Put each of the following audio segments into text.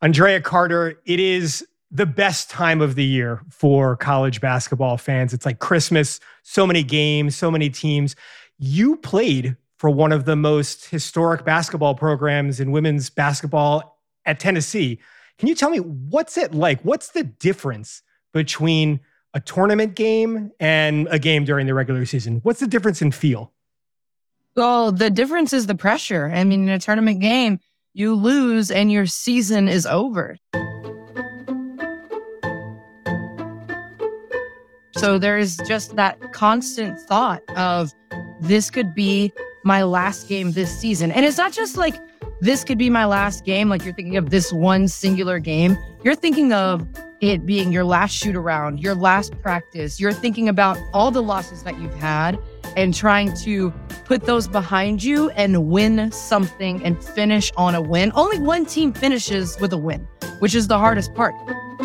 Andrea Carter, it is the best time of the year for college basketball fans. It's like Christmas, so many games, so many teams. You played for one of the most historic basketball programs in women's basketball at Tennessee. Can you tell me, what's it like? What's the difference between a tournament game and a game during the regular season? What's the difference in feel? Well, the difference is the pressure. I mean, in a tournament game, you lose and your season is over. So there is just that constant thought of this could be my last game this season. And it's not just like this could be my last game, like you're thinking of this one singular game. You're thinking of it being your last shoot around, your last practice. You're thinking about all the losses that you've had and trying to put those behind you and win something and finish on a win. Only one team finishes with a win, which is the hardest part.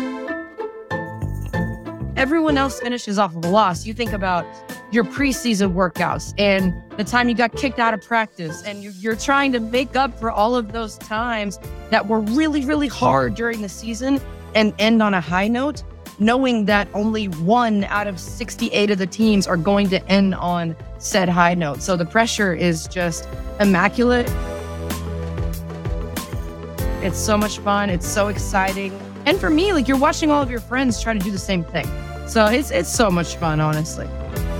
Everyone else finishes off of a loss. You think about your preseason workouts and the time you got kicked out of practice, and you're trying to make up for all of those times that were really, really hard during the season and end on a high note, knowing that only 1 out of 68 of the teams are going to end on said high note. So the pressure is just immaculate. It's so much fun. It's so exciting. And for me, like, you're watching all of your friends try to do the same thing. So it's so much fun, honestly.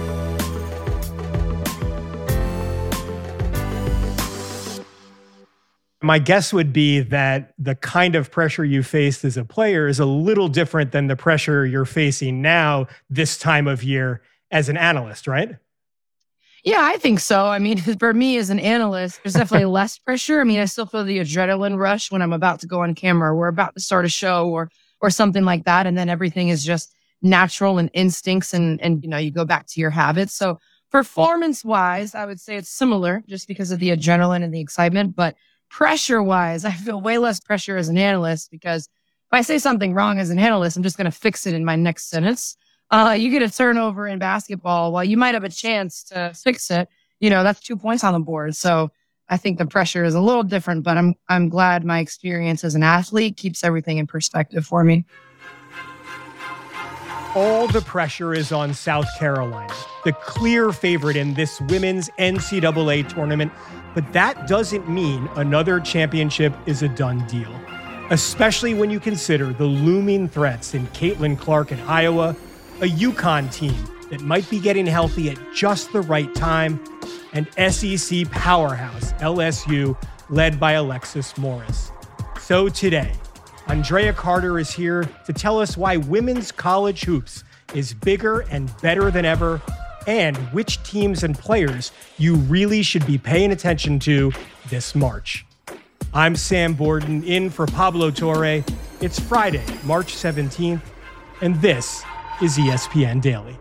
My guess would be that the kind of pressure you faced as a player is a little different than the pressure you're facing now this time of year as an analyst, right? Yeah, I think so. I mean, for me as an analyst, there's definitely less pressure. I mean, I still feel the adrenaline rush when I'm about to go on camera. We're about to start a show or something like that. And then everything is just natural and instincts and you go back to your habits. So performance-wise, I would say it's similar just because of the adrenaline and the excitement. But pressure-wise, I feel way less pressure as an analyst because if I say something wrong as an analyst, I'm just going to fix it in my next sentence. You get a turnover in basketball, while you might have a chance to fix it, that's 2 points on the board. So I think the pressure is a little different, but I'm glad my experience as an athlete keeps everything in perspective for me. All the pressure is on South Carolina, the clear favorite in this women's NCAA tournament. But that doesn't mean another championship is a done deal, especially when you consider the looming threats in Caitlin Clark in Iowa, a UConn team that might be getting healthy at just the right time, and SEC powerhouse LSU led by Alexis Morris. So today, Andrea Carter is here to tell us why women's college hoops is bigger and better than ever, and which teams and players you really should be paying attention to this March. I'm Sam Borden, in for Pablo Torre. It's Friday, March 17th, and this is ESPN Daily.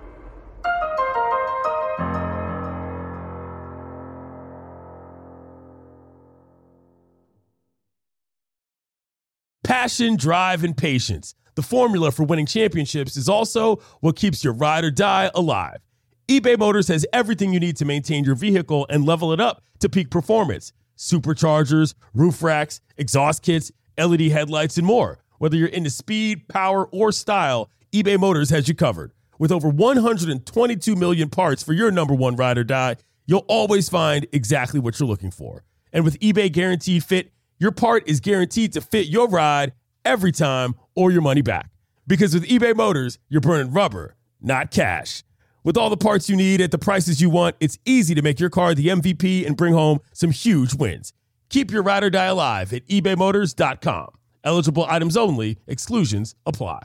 Passion, drive, and patience. The formula for winning championships is also what keeps your ride or die alive. eBay Motors has everything you need to maintain your vehicle and level it up to peak performance. Superchargers, roof racks, exhaust kits, LED headlights, and more. Whether you're into speed, power, or style, eBay Motors has you covered. With over 122 million parts for your number one ride or die, you'll always find exactly what you're looking for. And with eBay Guaranteed Fit, your part is guaranteed to fit your ride every time or your money back. Because with eBay Motors, you're burning rubber, not cash. With all the parts you need at the prices you want, it's easy to make your car the MVP and bring home some huge wins. Keep your ride or die alive at ebaymotors.com. Eligible items only. Exclusions apply.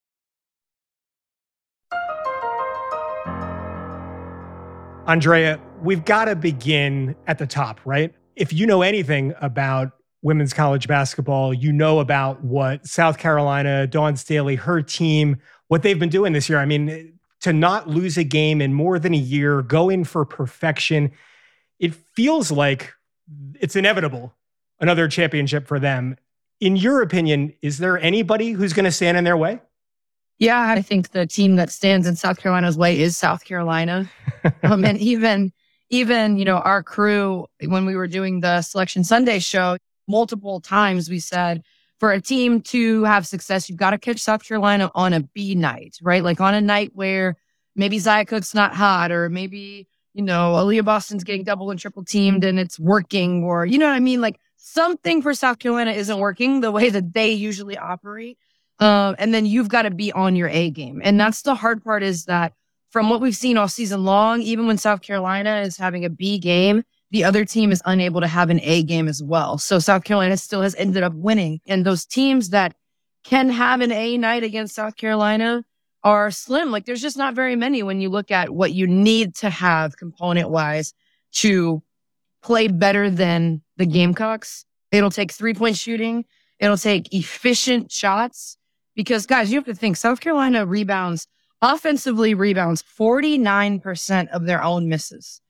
Andrea, we've got to begin at the top, right? If you know anything about women's college basketball, you know about what South Carolina, Dawn Staley, her team, what they've been doing this year. I mean, to not lose a game in more than a year, going for perfection, it feels like it's inevitable, another championship for them. In your opinion, is there anybody who's going to stand in their way? Yeah, I think the team that stands in South Carolina's way is South Carolina. And even, our crew, when we were doing the Selection Sunday show, multiple times we said, for a team to have success, you've got to catch South Carolina on a B night, right? Like on a night where maybe Zia Cook's not hot, or maybe, Aaliyah Boston's getting double and triple teamed and it's working, or, you know what I mean? Like something for South Carolina isn't working the way that they usually operate. And then you've got to be on your A game. And that's the hard part, is that from what we've seen all season long, even when South Carolina is having a B game, the other team is unable to have an A game as well. So South Carolina still has ended up winning. And those teams that can have an A night against South Carolina are slim. Like there's just not very many when you look at what you need to have component-wise to play better than the Gamecocks. It'll take 3-point shooting. It'll take efficient shots. Because, guys, you have to think, South Carolina offensively rebounds 49% of their own misses.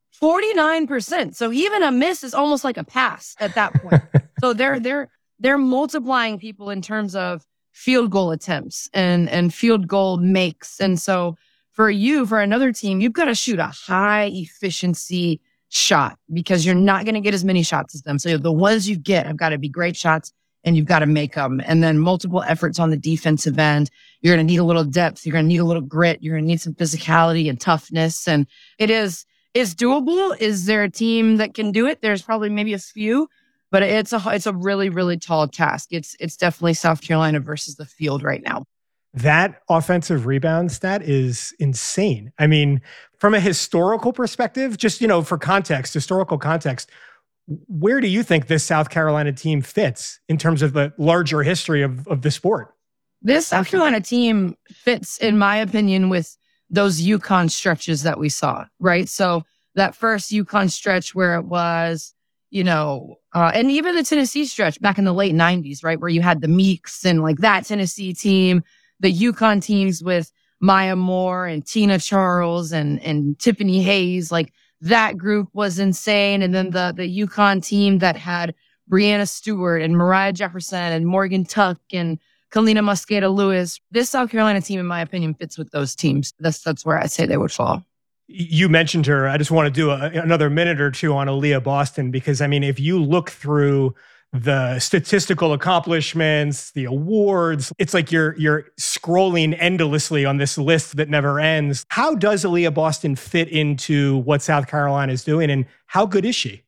49%. So even a miss is almost like a pass at that point. So they're multiplying people in terms of field goal attempts and field goal makes. And so for another team, you've got to shoot a high efficiency shot, because you're not going to get as many shots as them. So the ones you get have got to be great shots, and you've got to make them. And then multiple efforts on the defensive end. You're going to need a little depth. You're going to need a little grit. You're going to need some physicality and toughness. And it's doable. Is there a team that can do it? There's probably maybe a few, but it's a really, really tall task. It's definitely South Carolina versus the field right now. That offensive rebound stat is insane. I mean, from a historical perspective, just, for historical context, where do you think this South Carolina team fits in terms of the larger history of the sport? This South Carolina team fits, in my opinion, with those UConn stretches that we saw, right? So that first UConn stretch where it was, and even the Tennessee stretch back in the late 90s, right? Where you had the Meeks and like that Tennessee team, the UConn teams with Maya Moore and Tina Charles and Tiffany Hayes, like that group was insane. And then the UConn team that had Breanna Stewart and Mariah Jefferson and Morgan Tuck and Kalina Mosqueda Lewis. This South Carolina team, in my opinion, fits with those teams. That's where I say they would fall. You mentioned her. I just want to do another minute or two on Aaliyah Boston, because, I mean, if you look through the statistical accomplishments, the awards, it's like you're scrolling endlessly on this list that never ends. How does Aaliyah Boston fit into what South Carolina is doing, and how good is she?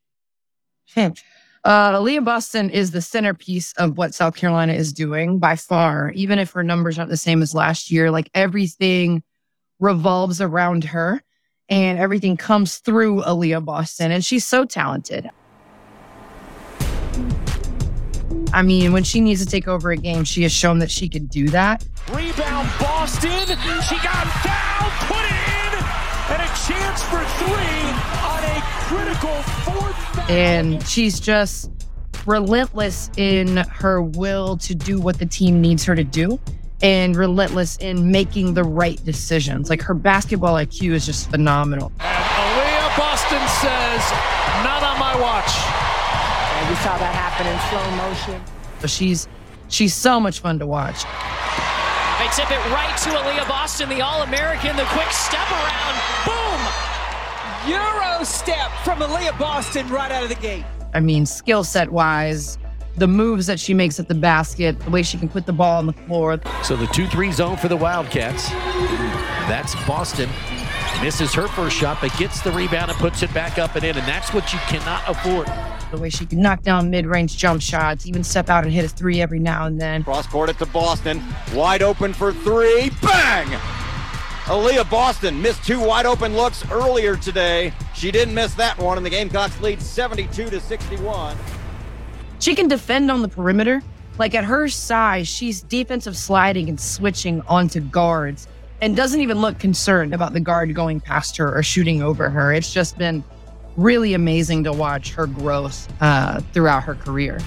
Aaliyah Boston is the centerpiece of what South Carolina is doing by far. Even if her numbers aren't the same as last year, like everything revolves around her and everything comes through Aaliyah Boston. And she's so talented. I mean, when she needs to take over a game, she has shown that she can do that. Rebound Boston. She got fouled, put it in, and a chance for three on a critical fourth foul. And she's just relentless in her will to do what the team needs her to do, and relentless in making the right decisions. Like, her basketball IQ is just phenomenal. And Aaliyah Boston says, not on my watch. And we saw that happen in slow motion. So she's so much fun to watch. They tip it right to Aaliyah Boston, the All-American, the quick step around, boom! Euro step from Aaliyah Boston right out of the gate. I mean, skill set wise, the moves that she makes at the basket, the way she can put the ball on the floor. So the 2-3 zone for the Wildcats. That's Boston. Misses her first shot, but gets the rebound and puts it back up and in, and that's what you cannot afford. The way she can knock down mid-range jump shots, even step out and hit a three every now and then. Cross court it to Boston. Wide open for three. Bang! Aaliyah Boston missed two wide open looks earlier today. She didn't miss that one, and the Gamecocks lead 72-61. She can defend on the perimeter. Like, at her size, she's defensive sliding and switching onto guards and doesn't even look concerned about the guard going past her or shooting over her. It's just been really amazing to watch her growth throughout her career.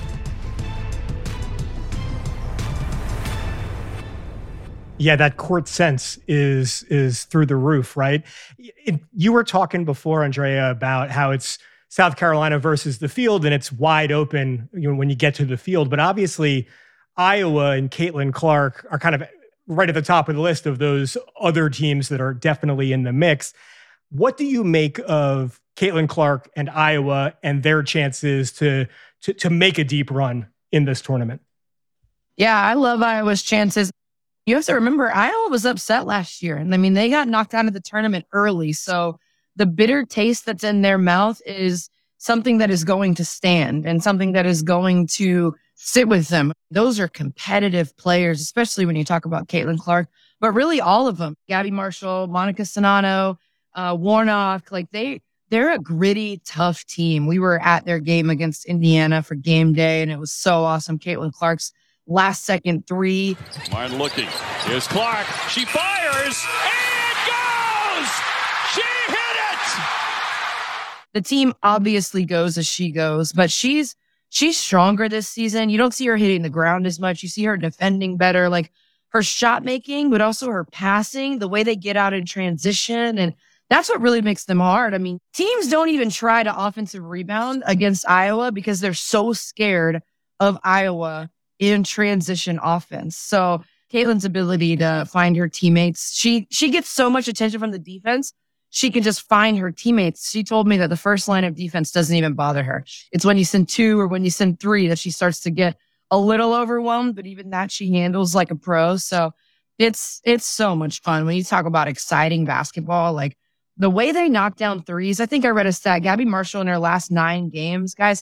Yeah, that court sense is through the roof, right? You were talking before, Andrea, about how it's South Carolina versus the field, and it's wide open, when you get to the field. But obviously, Iowa and Caitlin Clark are kind of right at the top of the list of those other teams that are definitely in the mix. What do you make of Caitlin Clark and Iowa and their chances to make a deep run in this tournament? Yeah, I love Iowa's chances. You have to remember, Iowa was upset last year. And I mean, they got knocked out of the tournament early. So the bitter taste that's in their mouth is something that is going to stand and something that is going to sit with them. Those are competitive players, especially when you talk about Caitlin Clark, but really all of them. Gabby Marshall, Monica Sonano, Warnock, like they're a gritty, tough team. We were at their game against Indiana for game day, and it was so awesome. Caitlin Clark's last second three. Martin looking. Here's Clark. She fires and it goes! She hit it! The team obviously goes as she goes, but she's stronger this season. You don't see her hitting the ground as much. You see her defending better, like her shot making, but also her passing, the way they get out in transition. And that's what really makes them hard. I mean, teams don't even try to offensive rebound against Iowa because they're so scared of Iowa in transition offense. So Caitlin's ability to find her teammates, she gets so much attention from the defense. She can just find her teammates. She told me that the first line of defense doesn't even bother her. It's when you send 2 or when you send 3 that she starts to get a little overwhelmed, but even that she handles like a pro. So it's so much fun. When you talk about exciting basketball, like the way they knock down threes, I think I read a stat, Gabby Marshall in her last 9 games, guys,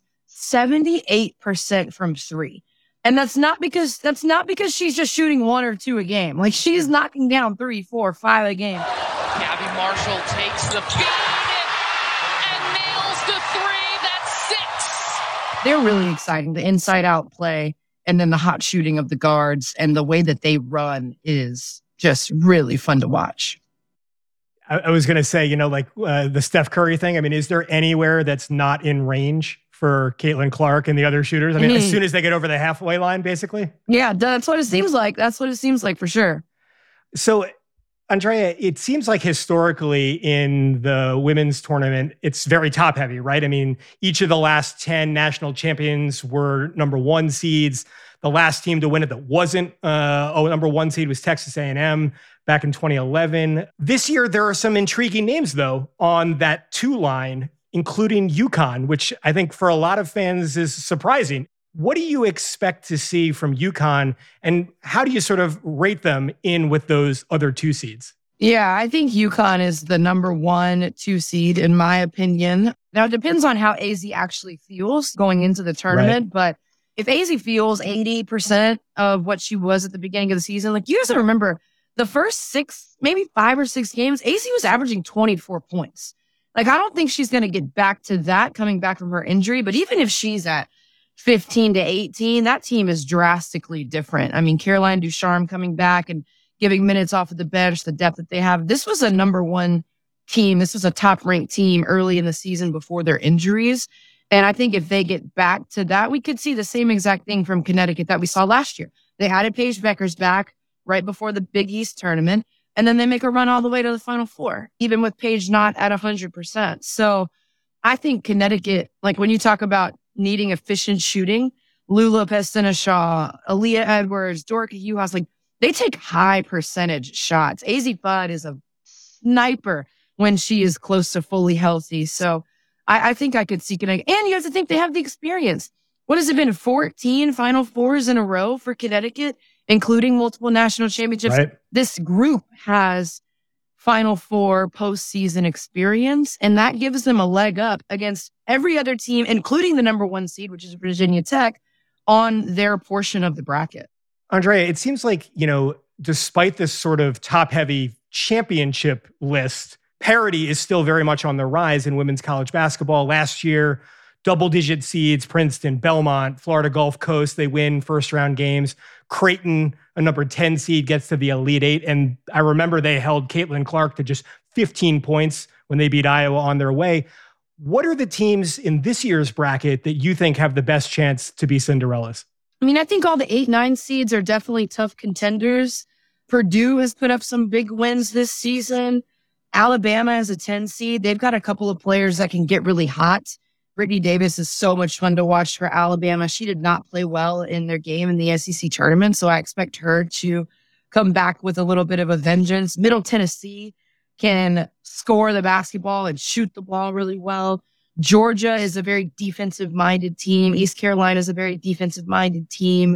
78% from 3. And that's not because she's just shooting 1 or 2 a game. Like she's knocking down 3, 4, 5 a game. Gabby Marshall takes the feed and nails the 3. That's 6. They're really exciting. The inside out play and then the hot shooting of the guards and the way that they run is just really fun to watch. I was going to say, like the Steph Curry thing. I mean, is there anywhere that's not in range for Caitlin Clark and the other shooters? I mean, as soon as they get over the halfway line, basically. Yeah, that's what it seems like. That's what it seems like for sure. So, Andrea, it seems like historically in the women's tournament, it's very top heavy, right? I mean, each of the last 10 national champions were number 1 seeds. The last team to win it that wasn't number 1 seed was Texas A&M back in 2011. This year, there are some intriguing names, though, on that 2 line, including UConn, which I think for a lot of fans is surprising. What do you expect to see from UConn, and how do you sort of rate them in with those other 2 seeds? Yeah, I think UConn is the number 1, 2 seed, in my opinion. Now, it depends on how AZ actually feels going into the tournament, but if AZ feels 80% of what she was at the beginning of the season, like you have to remember the first 6, maybe 5 or 6 games, AZ was averaging 24 points. Like, I don't think she's going to get back to that coming back from her injury, but even if she's at 15 to 18, that team is drastically different. I mean, Caroline Ducharme coming back and giving minutes off of the bench, the depth that they have. This was a number 1 team. This was a top-ranked team early in the season before their injuries. And I think if they get back to that, we could see the same exact thing from Connecticut that we saw last year. They added Paige Beckers back right before the Big East tournament, and then they make a run all the way to the Final Four, even with Paige not at 100%. So I think Connecticut, like when you talk about needing efficient shooting, Lula Pestina-Shaw, Aaliyah Edwards, Dorica Juhász, like they take high percentage shots. AZ Fudd is a sniper when she is close to fully healthy. So I think I could see Connecticut. And you have to think they have the experience. What has it been? 14 Final Fours in a row for Connecticut, including multiple national championships. Right. This group has Final Four postseason experience, and that gives them a leg up against every other team, including the number 1 seed, which is Virginia Tech, on their portion of the bracket. Andrea, it seems like, despite this sort of top-heavy championship list, parity is still very much on the rise in women's college basketball. Last year, double-digit seeds, Princeton, Belmont, Florida Gulf Coast, they win first-round games. Creighton, a number 10 seed, gets to the Elite 8. And I remember they held Caitlin Clark to just 15 points when they beat Iowa on their way. What are the teams in this year's bracket that you think have the best chance to be Cinderellas? I mean, I think all the 8, 9 seeds are definitely tough contenders. Purdue has put up some big wins this season. Alabama is a 10 seed. They've got a couple of players that can get really hot. Brittany Davis is so much fun to watch for Alabama. She did not play well in their game in the SEC tournament, so I expect her to come back with a little bit of a vengeance. Middle Tennessee can score the basketball and shoot the ball really well. Georgia is a very defensive-minded team. East Carolina is a very defensive-minded team.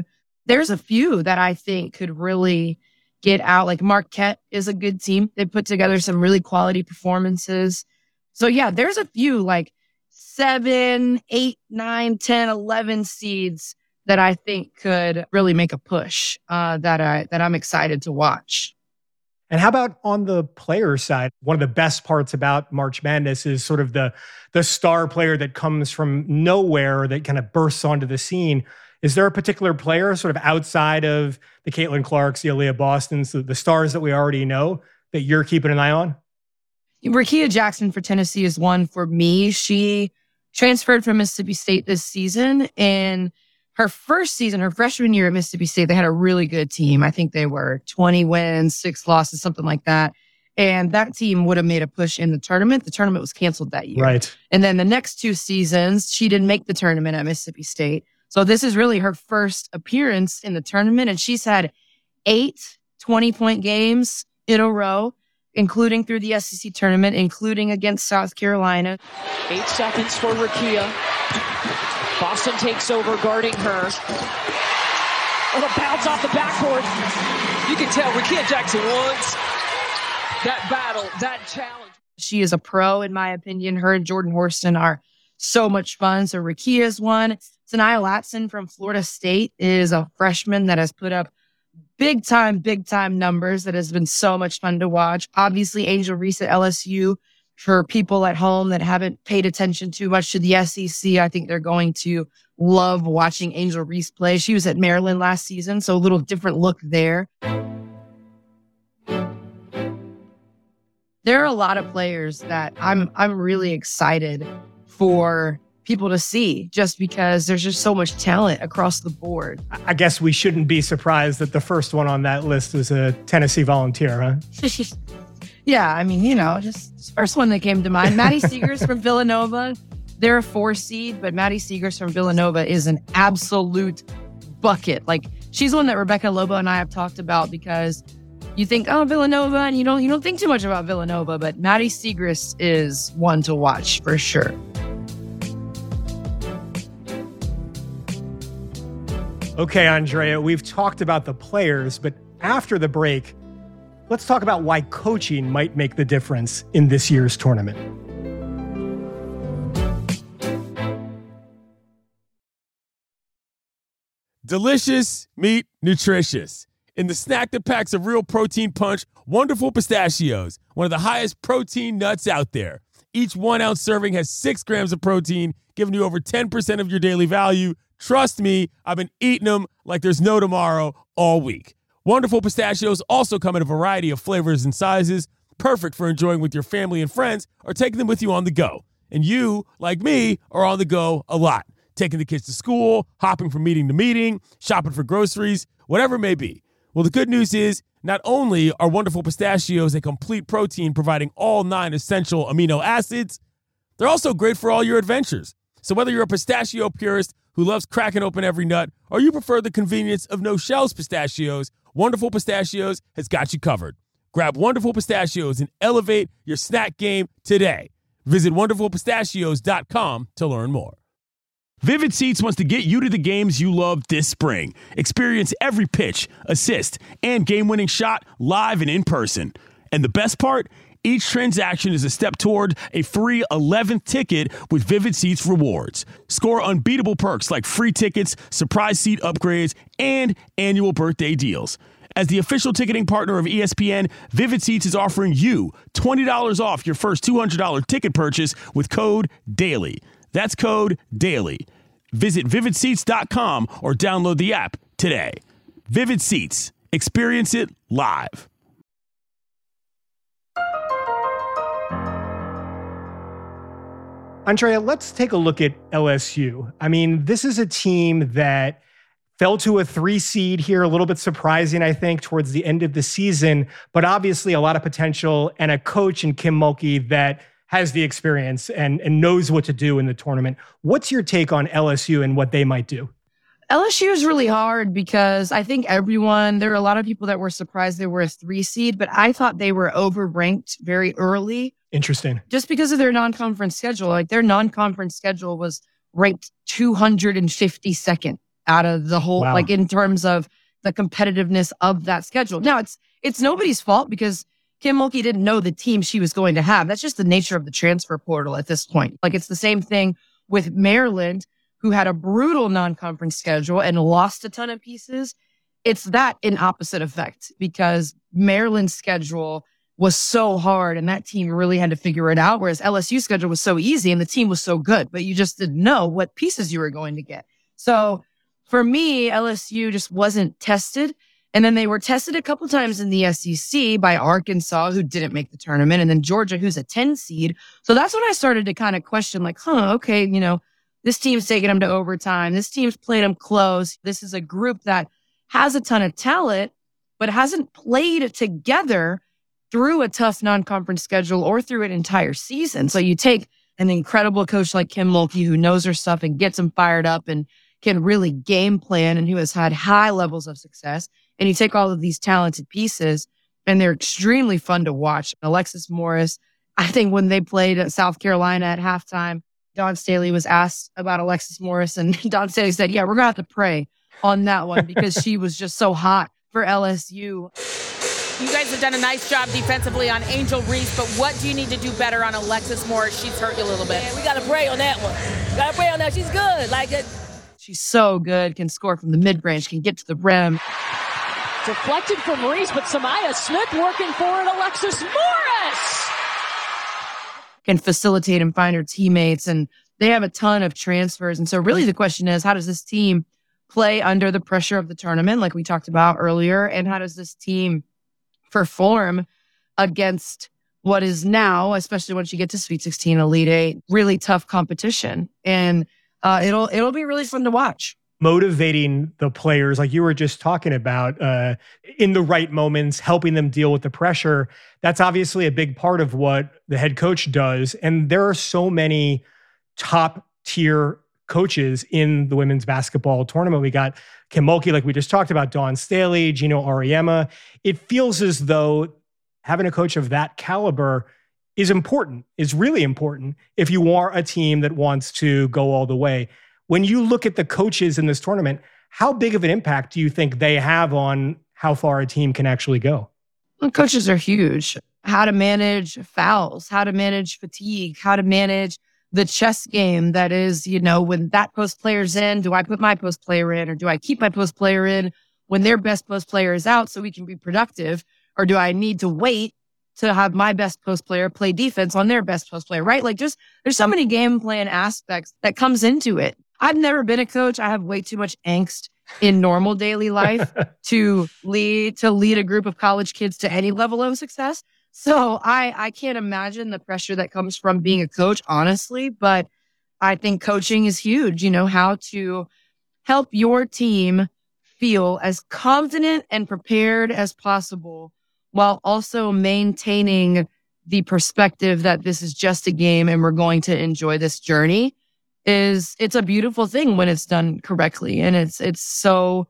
There's a few that I think could really get out. Like Marquette is a good team. They put together some really quality performances. So yeah, there's a few like 7, 8, 9, 10, 11 seeds that I think could really make a push that I'm excited to watch. And how about on the player side? One of the best parts about March Madness is sort of the star player that comes from nowhere that kind of bursts onto the scene. Is there a particular player sort of outside of the Caitlin Clarks, the Aaliyah Bostons, the stars that we already know that you're keeping an eye on? Rickea Jackson for Tennessee is one for me. She transferred from Mississippi State this season. And her first season, her freshman year at Mississippi State, they had a really good team. I think they were 20 wins, 6 losses, something like that. And that team would have made a push in the tournament. The tournament was canceled that year. Right. And then the next 2 seasons, she didn't make the tournament at Mississippi State. So this is really her first appearance in the tournament. And she's had 8 20-point games in a row, including through the SEC tournament, including against South Carolina. 8 seconds for Rickea. Boston takes over, guarding her. Oh, the bounce off the backboard. You can tell Rickea Jackson wants that battle, that challenge. She is a pro, in my opinion. Her and Jordan Horston are so much fun. So Rickea is one. Sanaya Latson from Florida State is a freshman that has put up big time numbers that has been so much fun to watch. Obviously, Angel Reese at LSU. For people at home that haven't paid attention too much to the SEC, I think they're going to love watching Angel Reese play. She was at Maryland last season, so a little different look there. There are a lot of players that I'm really excited for people to see, just because there's just so much talent across the board. I guess we shouldn't be surprised that the first one on that list was a Tennessee Volunteer, huh? Yeah, I mean, just the first one that came to mind. Maddie Seegers from Villanova. They're a 4 seed, but Maddie Seegers from Villanova is an absolute bucket. Like, she's one that Rebecca Lobo and I have talked about, because you think, oh, Villanova, and you don't think too much about Villanova, but Maddie Seegers is one to watch for sure. Okay, Andrea, we've talked about the players, but after the break, let's talk about why coaching might make the difference in this year's tournament. Delicious meat, nutritious. In the snack that packs a real protein punch, Wonderful Pistachios, one of the highest protein nuts out there. Each 1-ounce serving has 6 grams of protein, giving you over 10% of your daily value. Trust me, I've been eating them like there's no tomorrow all week. Wonderful Pistachios also come in a variety of flavors and sizes, perfect for enjoying with your family and friends or taking them with you on the go. And you, like me, are on the go a lot, taking the kids to school, hopping from meeting to meeting, shopping for groceries, whatever it may be. Well, the good news is not only are Wonderful Pistachios a complete protein providing all 9 essential amino acids, they're also great for all your adventures. So whether you're a pistachio purist who loves cracking open every nut, or you prefer the convenience of no-shells pistachios, Wonderful Pistachios has got you covered. Grab Wonderful Pistachios and elevate your snack game today. Visit WonderfulPistachios.com to learn more. Vivid Seats wants to get you to the games you love this spring. Experience every pitch, assist, and game-winning shot live and in person. And the best part? Each transaction is a step toward a free 11th ticket with Vivid Seats rewards. Score unbeatable perks like free tickets, surprise seat upgrades, and annual birthday deals. As the official ticketing partner of ESPN, Vivid Seats is offering you $20 off your first $200 ticket purchase with code DAILY. That's code DAILY. Visit vividseats.com or download the app today. Vivid Seats. Experience it live. Andrea, let's take a look at LSU. I mean, this is a team that fell to a 3 seed here, a little bit surprising, I think, towards the end of the season, but obviously a lot of potential and a coach in Kim Mulkey that has the experience and knows what to do in the tournament. What's your take on LSU and what they might do? LSU is really hard because I think there are a lot of people that were surprised they were a 3 seed, but I thought they were overranked very early. Interesting. Just because of their non-conference schedule. Like, their non-conference schedule was ranked 252nd out of the whole, Wow. like in terms of the competitiveness of that schedule. Now it's nobody's fault because Kim Mulkey didn't know the team she was going to have. That's just the nature of the transfer portal at this point. Like it's the same thing with Maryland, who had a brutal non-conference schedule and lost a ton of pieces. It's that in opposite effect because Maryland's schedule was so hard and that team really had to figure it out. Whereas LSU's schedule was so easy and the team was so good, but you just didn't know what pieces you were going to get. So for me, LSU just wasn't tested. And then they were tested a couple times in the SEC by Arkansas, who didn't make the tournament, and then Georgia, who's a 10 seed. So that's when I started to kind of question, like, okay, this team's taking them to overtime. This team's played them close. This is a group that has a ton of talent, but hasn't played together through a tough non-conference schedule or through an entire season. So you take an incredible coach like Kim Mulkey, who knows her stuff and gets them fired up and can really game plan and who has had high levels of success. And you take all of these talented pieces and they're extremely fun to watch. Alexis Morris, I think when they played at South Carolina at halftime, Dawn Staley was asked about Alexis Morris and Dawn Staley said, yeah, we're going to have to pray on that one because she was just so hot for LSU. You guys have done a nice job defensively on Angel Reese, but what do you need to do better on Alexis Morris? She's hurt you a little bit. Yeah, we got to pray on that one. Got to pray on that. She's good. She's so good, can score from the mid-range, can get to the rim. Deflected from Reese, but Samaya Smith working for it. Alexis Morris can facilitate and find her teammates. And they have a ton of transfers. And so really the question is, how does this team play under the pressure of the tournament, like we talked about earlier? And how does this team perform against what is now, especially once you get to Sweet 16, Elite 8, really tough competition? And it'll be really fun to watch. Motivating the players, like you were just talking about, in the right moments, helping them deal with the pressure. That's obviously a big part of what the head coach does. And there are so many top tier coaches in the women's basketball tournament. We got Kim Mulkey, like we just talked about, Dawn Staley, Gino Auriemma. It feels as though having a coach of that caliber is important, is really important if you are a team that wants to go all the way. When you look at the coaches in this tournament, how big of an impact do you think they have on how far a team can actually go? Well, coaches are huge. How to manage fouls, how to manage fatigue, how to manage the chess game that is, when that post player's in, do I put my post player in or do I keep my post player in when their best post player is out so we can be productive? Or do I need to wait to have my best post player play defense on their best post player, right? Like there's so many game plan aspects that comes into it. I've never been a coach. I have way too much angst in normal daily life to lead a group of college kids to any level of success. So I can't imagine the pressure that comes from being a coach, honestly, but I think coaching is huge, how to help your team feel as confident and prepared as possible while also maintaining the perspective that this is just a game and we're going to enjoy this journey. It's a beautiful thing when it's done correctly. And it's so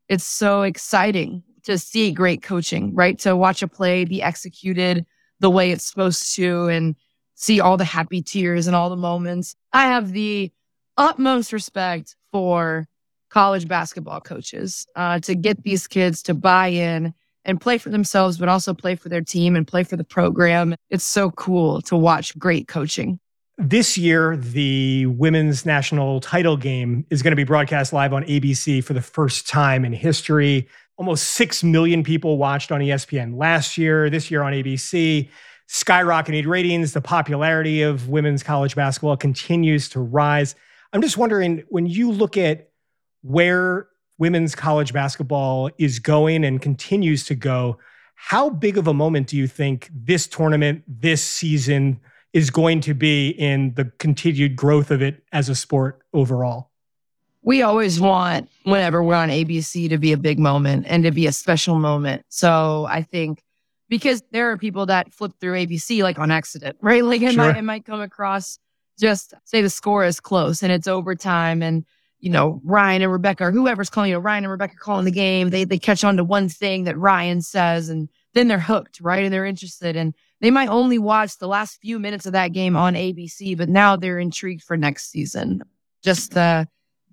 exciting to see great coaching, right? To watch a play be executed the way it's supposed to and see all the happy tears and all the moments. I have the utmost respect for college basketball coaches to get these kids to buy in and play for themselves, but also play for their team and play for the program. It's so cool to watch great coaching. This year, the women's national title game is going to be broadcast live on ABC for the first time in history. Almost 6 million people watched on ESPN last year. This year on ABC, skyrocketing ratings. The popularity of women's college basketball continues to rise. I'm just wondering, when you look at where women's college basketball is going and continues to go, how big of a moment do you think this tournament, this season, is going to be in the continued growth of it as a sport overall? We always want, whenever we're on ABC, to be a big moment and to be a special moment. So I think because there are people that flip through ABC like on accident, right? Like it might come across, just say the score is close and it's overtime and, Ryan and Rebecca or whoever's calling, Ryan and Rebecca calling the game. They catch on to one thing that Ryan says and then they're hooked, right? And they're interested. And they might only watch the last few minutes of that game on ABC, but now they're intrigued for next season. Just the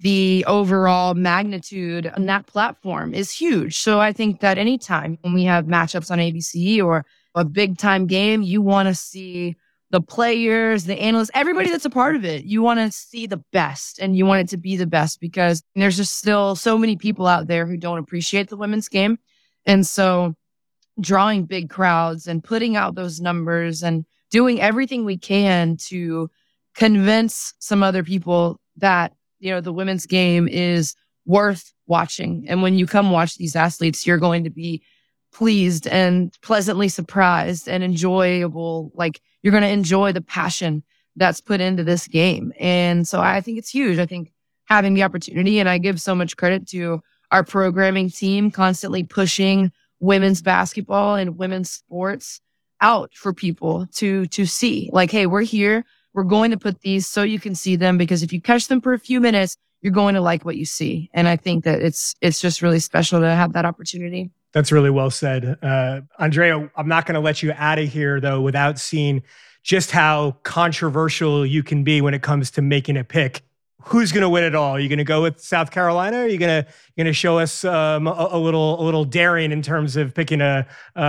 the overall magnitude on that platform is huge. So I think that anytime when we have matchups on ABC or a big time game, you want to see the players, the analysts, everybody that's a part of it. You want to see the best and you want it to be the best because there's just still so many people out there who don't appreciate the women's game. And so drawing big crowds and putting out those numbers and doing everything we can to convince some other people that, the women's game is worth watching. And when you come watch these athletes, you're going to be pleased and pleasantly surprised and enjoyable. Like, you're going to enjoy the passion that's put into this game. And so I think it's huge. I think having the opportunity, and I give so much credit to our programming team constantly pushing women's basketball and women's sports out for people to see. Like, hey, we're here. We're going to put these so you can see them, because if you catch them for a few minutes, you're going to like what you see. And I think that it's just really special to have that opportunity. That's really well said. Andrea, I'm not going to let you out of here, though, without seeing just how controversial you can be when it comes to making a pick. Who's going to win it all? Are you going to go with South Carolina? Or are you going to show us a little daring in terms of picking a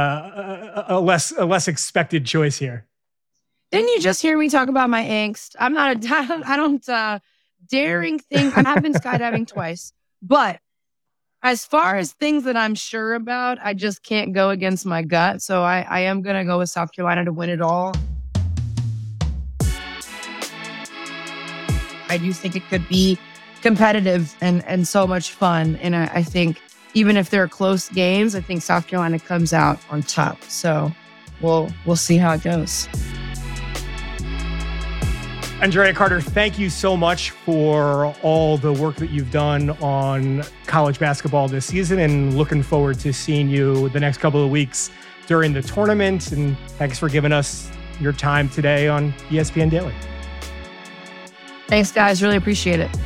less expected choice here? Didn't you just hear me talk about my angst? I don't daring thing. I have been skydiving twice, but as far as things that I'm sure about, I just can't go against my gut. So I am going to go with South Carolina to win it all. I do think it could be competitive and so much fun. And I think even if there are close games, I think South Carolina comes out on top. So we'll see how it goes. Andrea Carter, thank you so much for all the work that you've done on college basketball this season, and looking forward to seeing you the next couple of weeks during the tournament. And thanks for giving us your time today on ESPN Daily. Thanks, guys. Really appreciate it.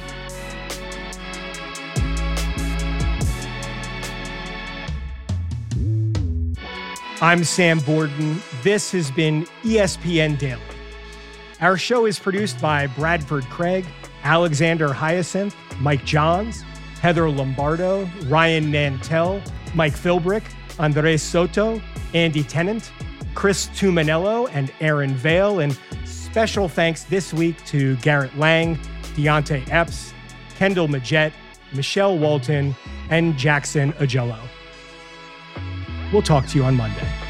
I'm Sam Borden. This has been ESPN Daily. Our show is produced by Bradford Craig, Alexander Hyacinth, Mike Johns, Heather Lombardo, Ryan Nantel, Mike Philbrick, Andres Soto, Andy Tennant, Chris Tumanello, and Aaron Vale. And special thanks this week to Garrett Lang, Deontay Epps, Kendall Majette, Michelle Walton, and Jackson Agello. We'll talk to you on Monday.